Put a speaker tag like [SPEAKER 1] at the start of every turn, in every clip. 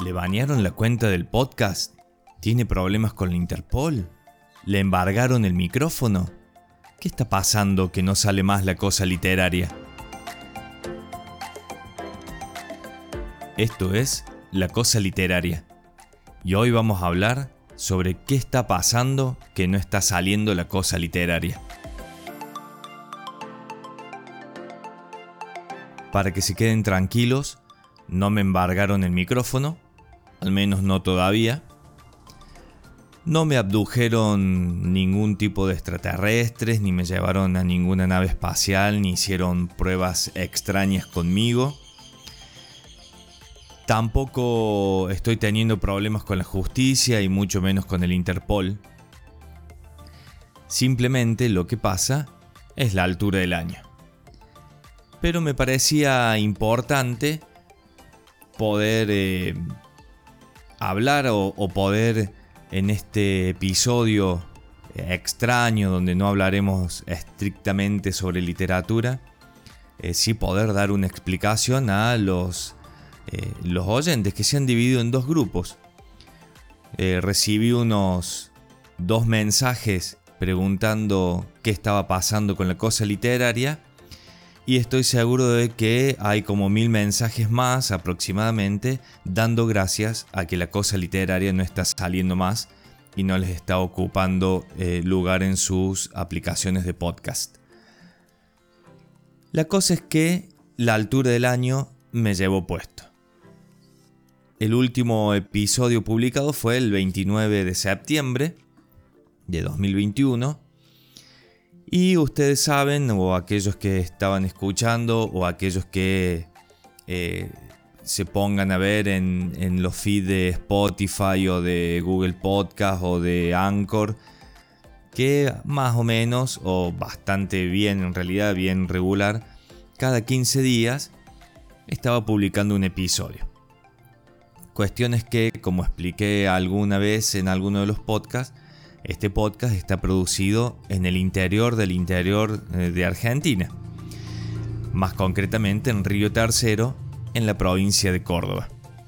[SPEAKER 1] ¿Le banearon la cuenta del podcast? ¿Tiene problemas con la Interpol? ¿Le embargaron el micrófono? ¿Qué está pasando que no sale más La Cosa Literaria? Esto es La Cosa Literaria. Y hoy vamos a hablar sobre qué está pasando que no está saliendo La Cosa Literaria. Para que se queden tranquilos, no me embargaron el micrófono, al menos no todavía. No me abdujeron ningún tipo de extraterrestres, ni me llevaron a ninguna nave espacial, ni hicieron pruebas extrañas conmigo. Tampoco estoy teniendo problemas con la justicia y mucho menos con el Interpol. Simplemente lo que pasa es la altura del año. Pero me parecía importante poder hablar o poder en este episodio extraño donde no hablaremos estrictamente sobre literatura, sí poder dar una explicación a los oyentes que se han dividido en dos grupos. Recibí unos 2 mensajes preguntando qué estaba pasando con La Cosa Literaria. Y estoy seguro de que hay como 1000 mensajes más aproximadamente dando gracias a que La Cosa Literaria no está saliendo más y no les está ocupando lugar en sus aplicaciones de podcast. La cosa es que la altura del año me llevó puesto. El último episodio publicado fue el 29 de septiembre de 2021. Y ustedes saben, o aquellos que estaban escuchando, o aquellos que se pongan a ver en los feeds de Spotify o de Google Podcast o de Anchor, que más o menos, o bastante bien, en realidad bien regular, cada 15 días estaba publicando un episodio. Cuestiones que, como expliqué alguna vez en alguno de los podcasts, este podcast está producido en el interior de Argentina, más concretamente en Río Tercero, en la provincia de Córdoba.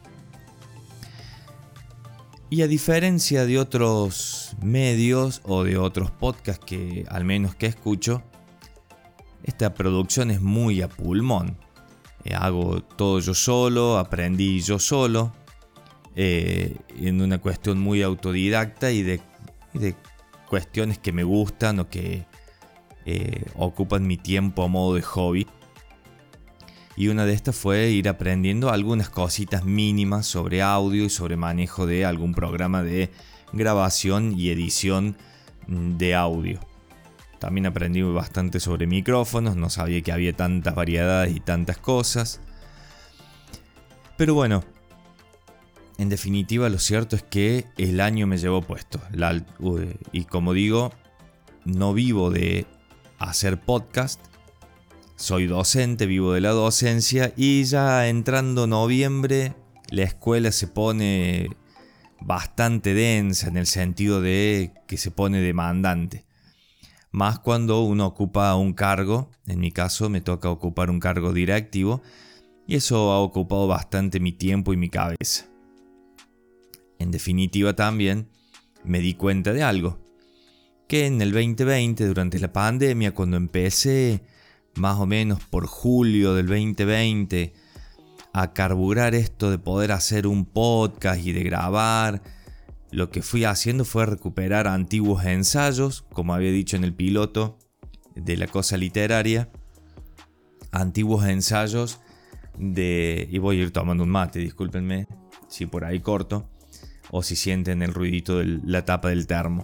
[SPEAKER 1] Y a diferencia de otros medios o de otros podcasts que al menos que escucho, esta producción es muy a pulmón. Hago todo yo solo, aprendí yo solo, en una cuestión muy autodidacta y de cuestiones que me gustan o que ocupan mi tiempo a modo de hobby. Y una de estas fue ir aprendiendo algunas cositas mínimas sobre audio y sobre manejo de algún programa de grabación y edición de audio. También aprendí bastante sobre micrófonos, no sabía que había tantas variedades y tantas cosas. Pero bueno, en definitiva, lo cierto es que el año me llevó puesto. Y como digo, no vivo de hacer podcast. Soy docente, vivo de la docencia. Y ya entrando noviembre, la escuela se pone bastante densa en el sentido de que se pone demandante. Más cuando uno ocupa un cargo. En mi caso me toca ocupar un cargo directivo. Y eso ha ocupado bastante mi tiempo y mi cabeza. En definitiva también me di cuenta de algo, que en el 2020, durante la pandemia, cuando empecé más o menos por julio del 2020 a carburar esto de poder hacer un podcast y de grabar, lo que fui haciendo fue recuperar antiguos ensayos, como había dicho en el piloto de La Cosa Literaria, antiguos ensayos y voy a ir tomando un mate, discúlpenme si por ahí corto, o si sienten el ruidito de la tapa del termo.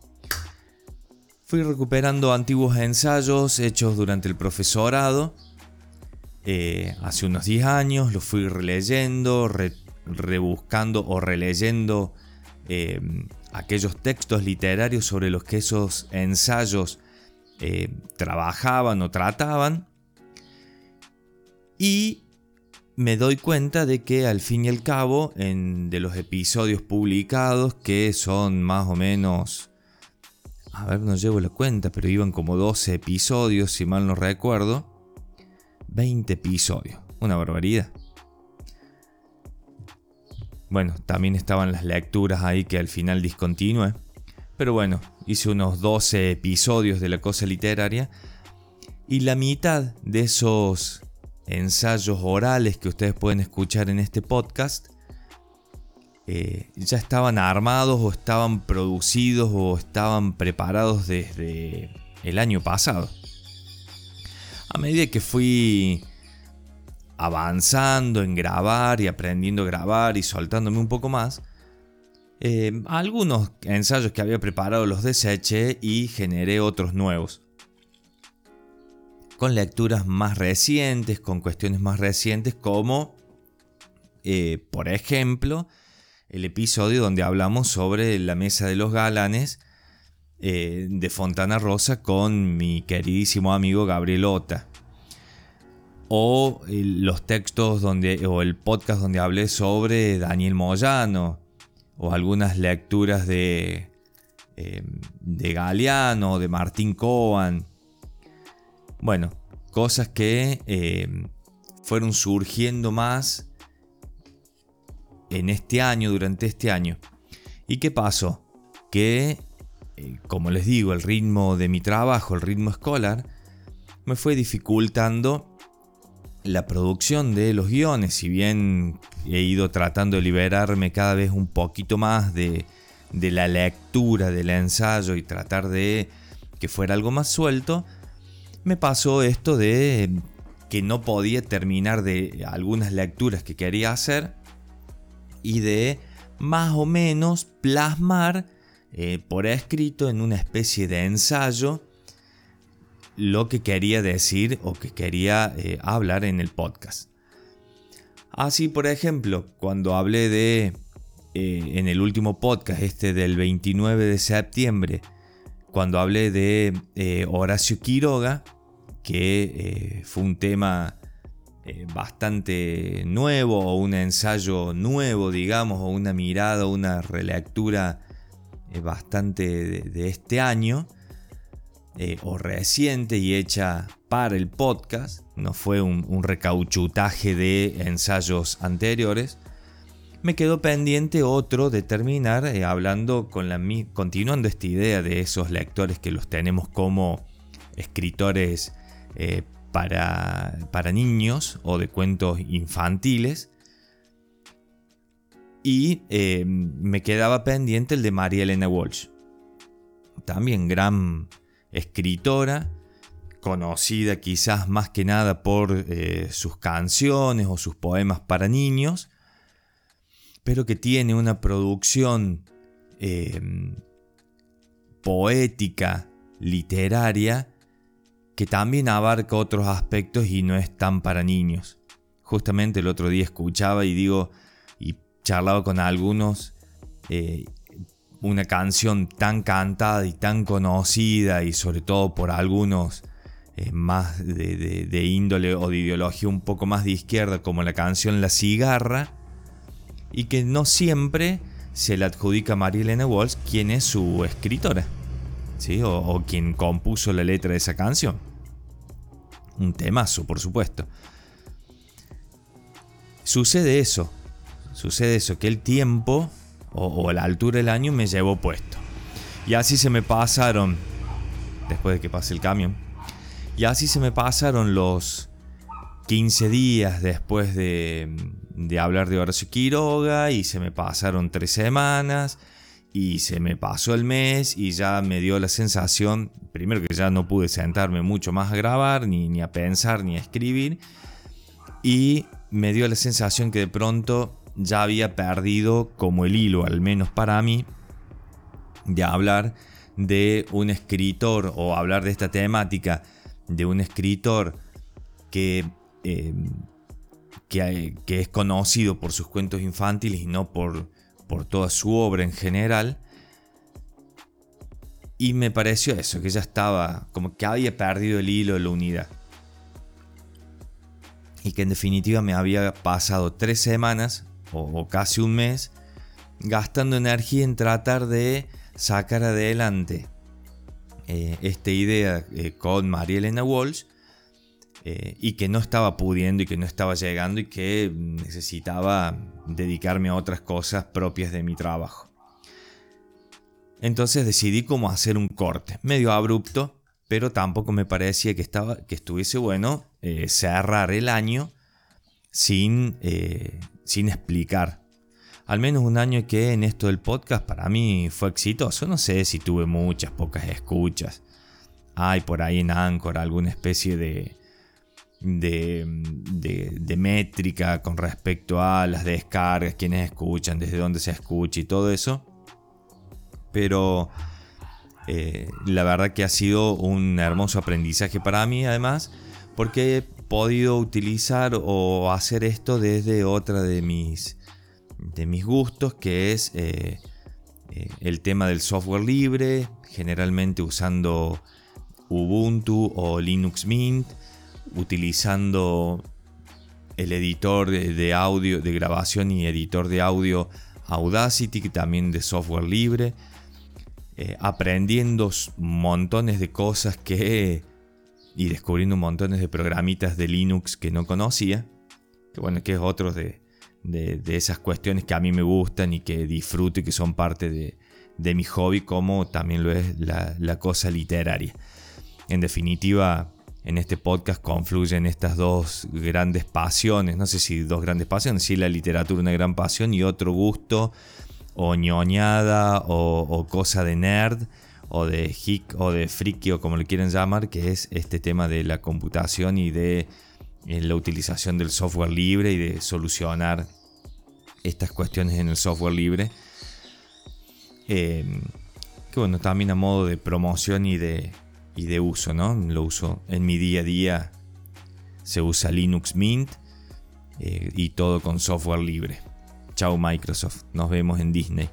[SPEAKER 1] Fui recuperando antiguos ensayos hechos durante el profesorado. Hace unos 10 años los fui releyendo, rebuscando o releyendo aquellos textos literarios sobre los que esos ensayos trabajaban o trataban. Y me doy cuenta de que al fin y al cabo, de los episodios publicados, que son más o menos, no llevo la cuenta, pero iban como 12 episodios, si mal no recuerdo, 20 episodios, una barbaridad. Bueno, también estaban las lecturas ahí que al final discontinué. Pero bueno, hice unos 12 episodios de La Cosa Literaria. Y la mitad de esos ensayos orales que ustedes pueden escuchar en este podcast ya estaban armados o estaban producidos o estaban preparados desde el año pasado. A medida que fui avanzando en grabar y aprendiendo a grabar y soltándome un poco más, algunos ensayos que había preparado los deseché y generé otros nuevos. Con lecturas más recientes, con cuestiones más recientes, como por ejemplo el episodio donde hablamos sobre La Mesa de los Galanes de Fontana Rosa con mi queridísimo amigo Gabriel Ota. O los textos o el podcast donde hablé sobre Daniel Moyano. O algunas lecturas de Galeano, de Martín Coan. Bueno, cosas que fueron surgiendo más en este año, durante este año. ¿Y qué pasó? Que, como les digo, el ritmo de mi trabajo, el ritmo escolar, me fue dificultando la producción de los guiones. Si bien he ido tratando de liberarme cada vez un poquito más de la lectura, del ensayo y tratar de que fuera algo más suelto, me pasó esto de que no podía terminar de algunas lecturas que quería hacer y de más o menos plasmar por escrito en una especie de ensayo lo que quería decir o que quería hablar en el podcast. Así, por ejemplo, cuando hablé de en el último podcast del 29 de septiembre, cuando hablé de Horacio Quiroga, que fue un tema bastante nuevo, o un ensayo nuevo, digamos, o una mirada, una relectura bastante de este año, o reciente y hecha para el podcast, no fue un recauchutaje de ensayos anteriores. Me quedó pendiente otro de terminar hablando continuando esta idea de esos lectores que los tenemos como escritores para niños o de cuentos infantiles. Y me quedaba pendiente el de María Elena Walsh, también gran escritora, conocida quizás más que nada por sus canciones o sus poemas para niños, pero que tiene una producción poética, literaria, que también abarca otros aspectos y no es tan para niños. Justamente el otro día escuchaba y charlaba con algunos una canción tan cantada y tan conocida, y sobre todo por algunos más de índole o de ideología un poco más de izquierda, como la canción La Cigarra, y que no siempre se le adjudica a María Elena Walsh, quien es su escritora, ¿sí? o quien compuso la letra de esa canción. Un temazo, por supuesto. Sucede eso, que el tiempo o la altura del año me llevó puesto. Y así se me pasaron, después de que pase el camión, y así se me pasaron los 15 días después de hablar de Horacio Quiroga, y se me pasaron 3 semanas, y se me pasó el mes, y ya me dio la sensación, primero, que ya no pude sentarme mucho más a grabar, ni a pensar, ni a escribir, y me dio la sensación que de pronto ya había perdido como el hilo, al menos para mí, de hablar de un escritor, o hablar de esta temática de un escritor que es conocido por sus cuentos infantiles y no por toda su obra en general. Y me pareció eso, que ya estaba, como que había perdido el hilo de la unidad. Y que en definitiva me había pasado 3 semanas o casi un mes gastando energía en tratar de sacar adelante esta idea con María Elena Walsh, y que no estaba pudiendo y que no estaba llegando y que necesitaba dedicarme a otras cosas propias de mi trabajo. Entonces decidí como hacer un corte, medio abrupto, pero tampoco me parecía que estuviese bueno cerrar el año sin explicar. Al menos un año que en esto del podcast para mí fue exitoso. No sé si tuve muchas, pocas escuchas. Hay por ahí en Anchor alguna especie de métrica con respecto a las descargas, quienes escuchan, desde dónde se escucha y todo eso. Pero la verdad que ha sido un hermoso aprendizaje para mí, además, porque he podido utilizar o hacer esto desde otra de mis gustos, que es el tema del software libre, generalmente usando Ubuntu o Linux Mint, utilizando el editor de audio, de grabación y editor de audio Audacity, que también de software libre, aprendiendo montones de cosas y descubriendo montones de programitas de Linux que no conocía, que es otro de esas cuestiones que a mí me gustan y que disfruto y que son parte de mi hobby, como también lo es la cosa literaria. En definitiva, en este podcast confluyen estas dos grandes pasiones, no sé si dos grandes pasiones, sí, la literatura una gran pasión y otro gusto o ñoñada o cosa de nerd o de geek o de friki o como le quieran llamar, que es este tema de la computación y de la utilización del software libre y de solucionar estas cuestiones en el software libre, que bueno, también a modo de promoción y de uso, ¿no? Lo uso en mi día a día, se usa Linux Mint y todo con software libre. Chao Microsoft, nos vemos en Disney.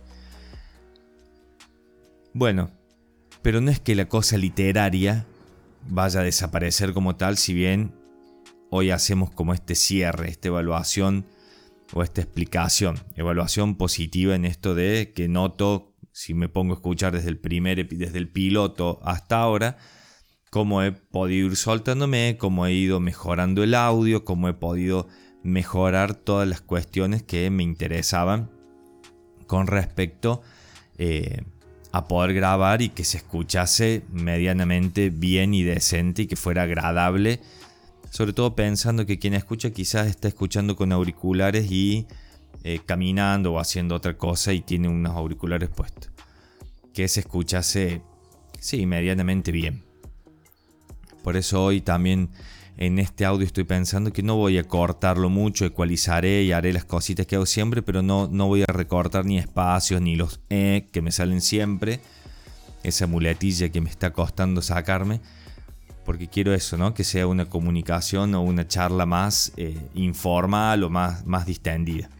[SPEAKER 1] Bueno, pero no es que la cosa literaria vaya a desaparecer como tal, si bien hoy hacemos como este cierre, esta evaluación o esta evaluación positiva en esto de que noto, si me pongo a escuchar desde el piloto hasta ahora, cómo he podido ir soltándome, cómo he ido mejorando el audio, cómo he podido mejorar todas las cuestiones que me interesaban con respecto a poder grabar y que se escuchase medianamente bien y decente y que fuera agradable, sobre todo pensando que quien escucha quizás está escuchando con auriculares y caminando o haciendo otra cosa y tiene unos auriculares puestos, que se escuchase medianamente bien. Por eso hoy también en este audio estoy pensando que no voy a cortarlo mucho, ecualizaré y haré las cositas que hago siempre, pero no voy a recortar ni espacios ni los que me salen siempre, esa muletilla que me está costando sacarme, porque quiero eso, ¿no? Que sea una comunicación o una charla más informal o más distendida.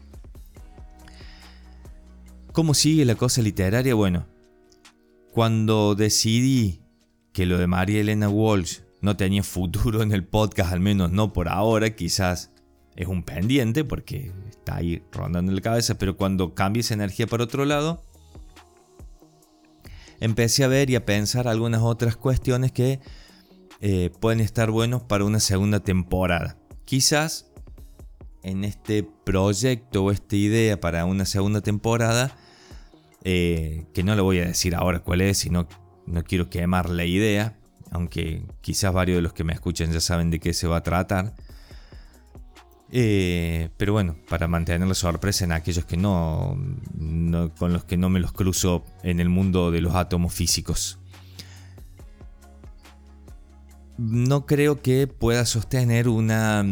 [SPEAKER 1] ¿Cómo sigue la cosa literaria? Bueno, cuando decidí que lo de María Elena Walsh no tenía futuro en el podcast, al menos no por ahora, quizás es un pendiente porque está ahí rondando en la cabeza, pero cuando cambie esa energía para otro lado, empecé a ver y a pensar algunas otras cuestiones que pueden estar buenos para una segunda temporada. Quizás en este proyecto o esta idea para una segunda temporada, que no le voy a decir ahora cuál es, sino no quiero quemar la idea, aunque quizás varios de los que me escuchan ya saben de qué se va a tratar. Pero bueno, para mantener la sorpresa en aquellos que no con los que no me los cruzo en el mundo de los átomos físicos. No creo que pueda sostener una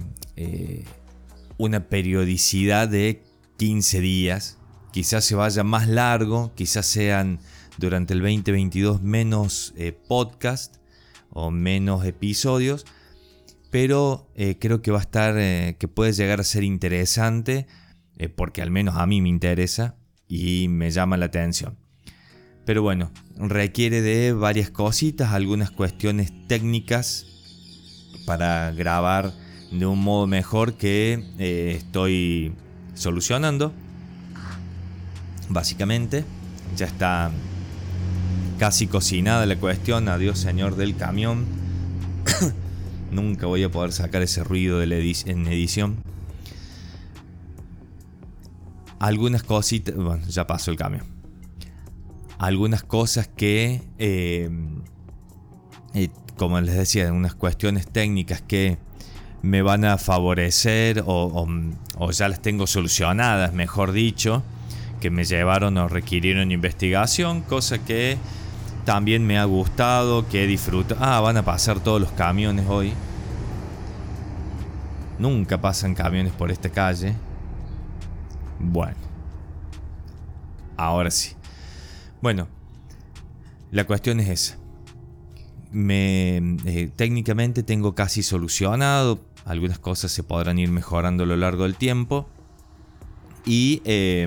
[SPEAKER 1] periodicidad de 15 días. Quizás se vaya más largo, quizás sean durante el 2022 menos podcast o menos episodios, pero creo que va a estar, que puede llegar a ser interesante, porque al menos a mí me interesa y me llama la atención. Pero bueno, requiere de varias cositas, algunas cuestiones técnicas para grabar de un modo mejor que estoy solucionando. Básicamente, ya está casi cocinada la cuestión. Adiós, señor del camión. Nunca voy a poder sacar ese ruido en edición. Algunas cositas, bueno, ya pasó el cambio. Algunas cosas que, como les decía, unas cuestiones técnicas que me van a favorecer o ya las tengo solucionadas, mejor dicho, que me llevaron o requirieron investigación, cosa que también me ha gustado, que he disfrutado. Van a pasar todos los camiones hoy. Nunca pasan camiones por esta calle. Bueno, ahora sí. Bueno, la cuestión es esa. Técnicamente tengo casi solucionado. Algunas cosas se podrán ir mejorando a lo largo del tiempo. Y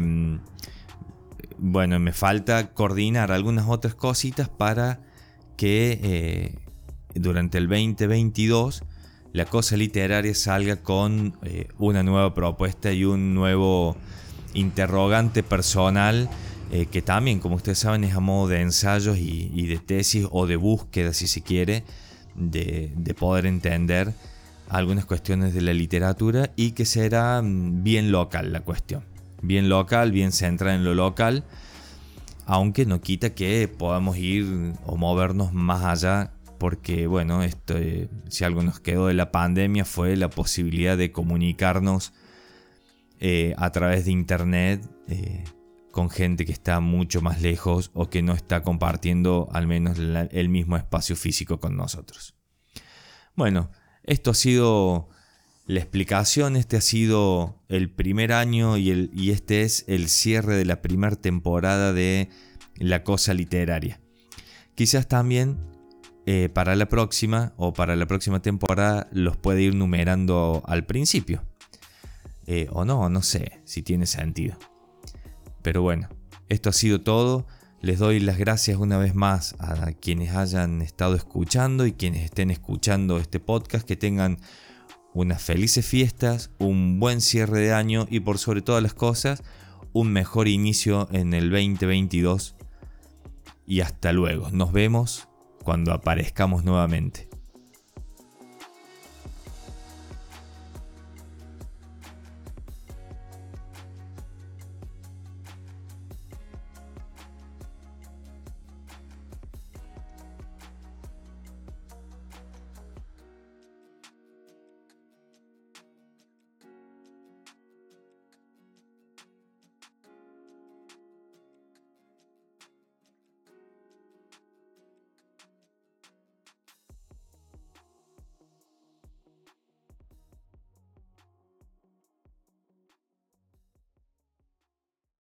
[SPEAKER 1] bueno, me falta coordinar algunas otras cositas para que durante el 2022 la cosa literaria salga con una nueva propuesta y un nuevo interrogante personal, que también, como ustedes saben, es a modo de ensayos y de tesis o de búsqueda, si se quiere, de poder entender algunas cuestiones de la literatura, y que será bien local la cuestión. Bien local, bien centrada en lo local, aunque no quita que podamos ir o movernos más allá, porque bueno, esto, si algo nos quedó de la pandemia fue la posibilidad de comunicarnos a través de internet con gente que está mucho más lejos o que no está compartiendo al menos el mismo espacio físico con nosotros. Bueno, esto ha sido la explicación. Este ha sido el primer año y este es el cierre de la primera temporada de La Cosa Literaria. Quizás también para la próxima temporada los puede ir numerando al principio. O no sé si tiene sentido. Pero bueno, esto ha sido todo. Les doy las gracias una vez más a quienes hayan estado escuchando y quienes estén escuchando este podcast. Que tengan unas felices fiestas, un buen cierre de año y, por sobre todas las cosas, un mejor inicio en el 2022. Y hasta luego. Nos vemos cuando aparezcamos nuevamente.